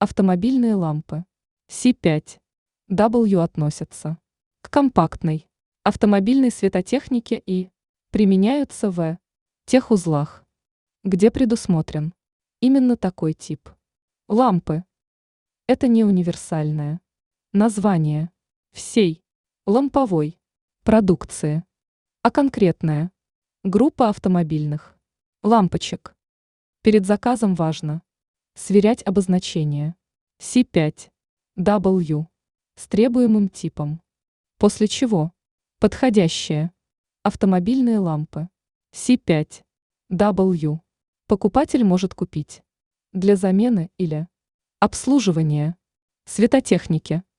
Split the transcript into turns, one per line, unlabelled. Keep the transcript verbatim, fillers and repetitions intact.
Автомобильные лампы си пять дабл ю относятся к компактной автомобильной светотехнике и применяются в тех узлах, где предусмотрен именно такой тип лампы. Это не универсальное название всей ламповой продукции, а конкретная группа автомобильных лампочек. Перед заказом важно сверять обозначение си пять дабл ю с требуемым типом, после чего подходящие автомобильные лампы си пять дабл ю покупатель может купить для замены или обслуживания светотехники.